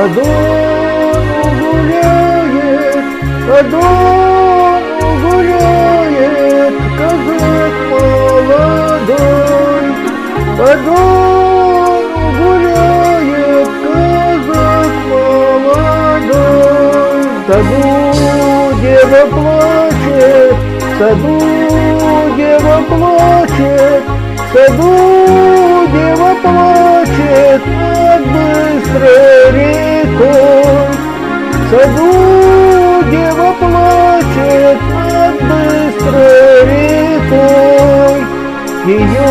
Дону гуляет, по Дону гуляет казак молодой. По Дону гуляет казак молодой. В саду дева плачет, в саду дева плачет, в саду дева плачет над быстрой рекой. В саду дева плачет над быстрой рекой. Ее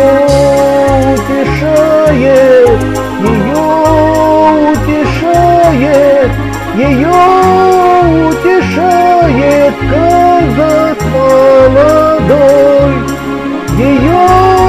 утешает, ее утешает, ее утешает казак молодой. Ее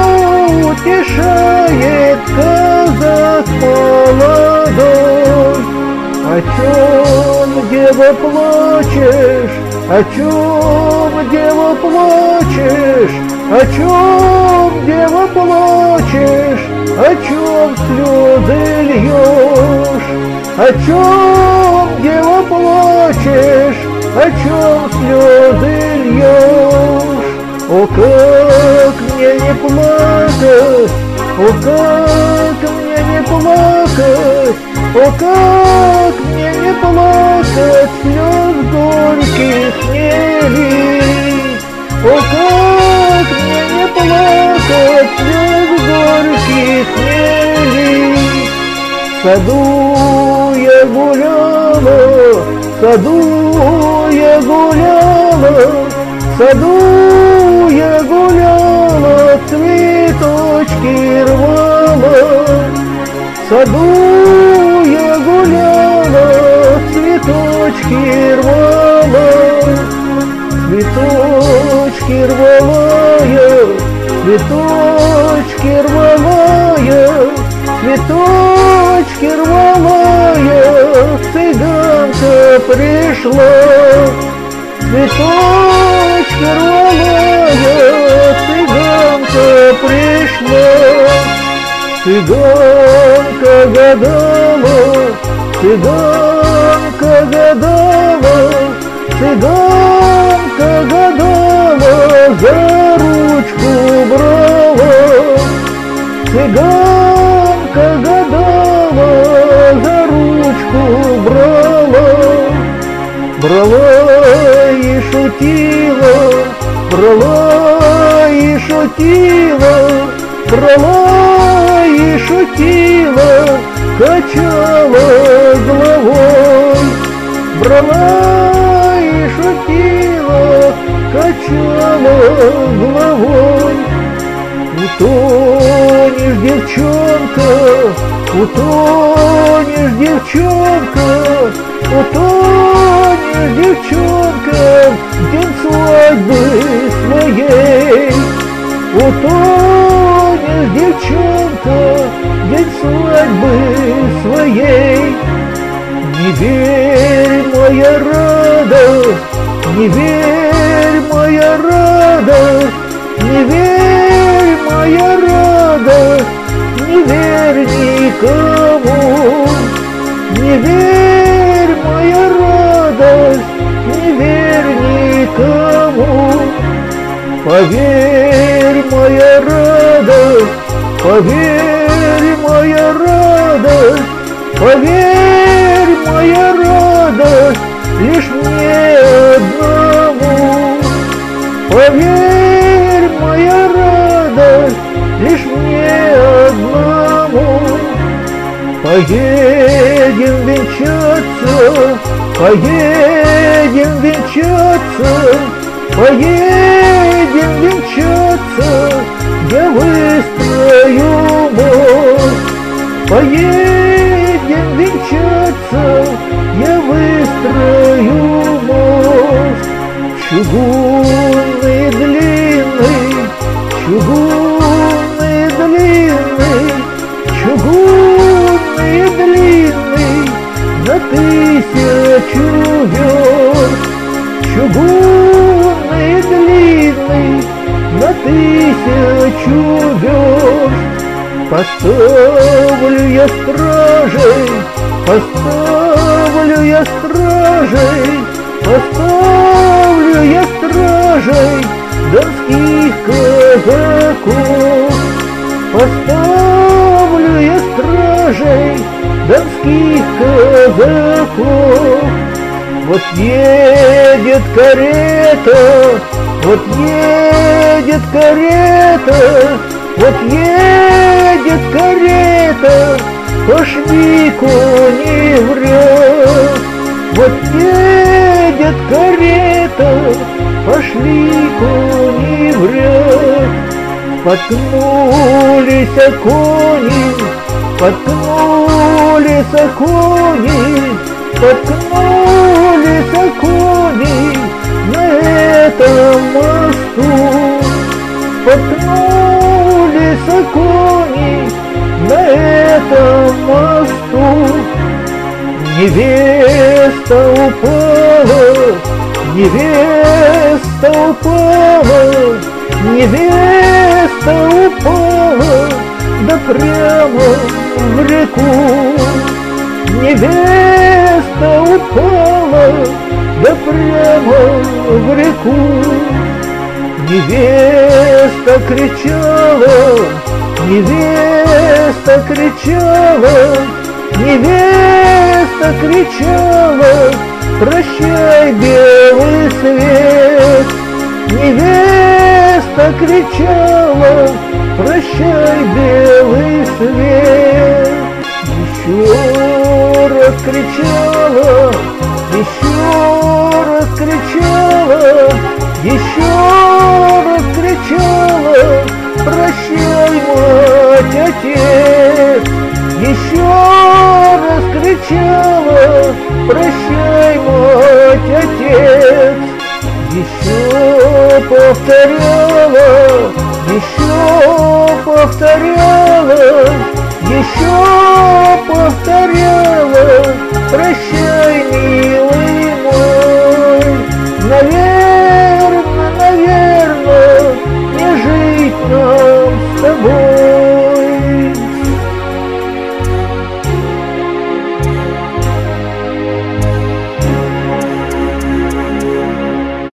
утешает казак молодой. О чем, дева, плачешь? О чем, дева, плачешь? О чем, дева, плачешь? О чем слезы льешь? О чем, дева, плачешь? О чем слезы льешь? О, как мне не плакать, о, как мне не плакать, о, как мне не плакать, слез горьких не лить. О, как мне не плакать, слез горьких не лить. В саду я гуляла, в саду я гуляла, в саду я гуляла, цветочки рвала. В саду я гуляла, цветочки рвала. Цветочки рвала я, цветочки рвала я, цветочки рвала я. Цыганка пришла, цветочки рвала я, цыганка пришла. Цыганка гадала, цыганка гадала, цыганка гадала, за ручку брала. Цыганка гадала, за ручку брала. Брала и шутила, брала и шутила, брала и шутила, качала головой. Брала и шутила, качала головой. Утонешь, девчонка, утонешь, девчонка, утонешь, девчонка, в день свадьбы своей. Утонешь, девчонка, в день свадьбы своей. Не верь, моя радость, не верь, моя радость, не верь, моя радость, не верь никому. Не верь, моя радость, не верь никому. Поверь, моя радость, поверь, моя радость, поверь, моя радость, лишь мне одному. Поверь, моя радость, лишь мне одному. Поедем венчаться, поедем венчаться, поедем венчаться, я выстрою мост. Поедем венчаться, я выстрою мост. Чугунный длинный, чугунный длинный, чугунный длинный, на 1000 верст. Чугунный длинный, на 1000 верст. Поставлю я стражей, поставлю Поставлю я стражей, поставлю я стражей донских казаков. Поставлю я стражей донских казаков. Вот едет карета, вот едет карета, вот едет карета, пошли кони в ряд. Вот едет карета, пошли кони в ряд. Споткнулись кони, споткнулись кони, споткнулись кони на этом мосту. Споткнулись кони на этом мосту. Невеста упала, невеста упала, невеста упала, да прямо в реку. Невеста упала, да прямо в реку. Невеста кричала, невеста кричала, невеста кричала, прощай, белый свет. Невеста кричала, прощай, белый свет. Еще раз кричала, еще раз кричала, еще раз кричала, прощай, мать, отец. Еще раз кричала, прощай, мать, отец. Еще повторяла, еще повторяла,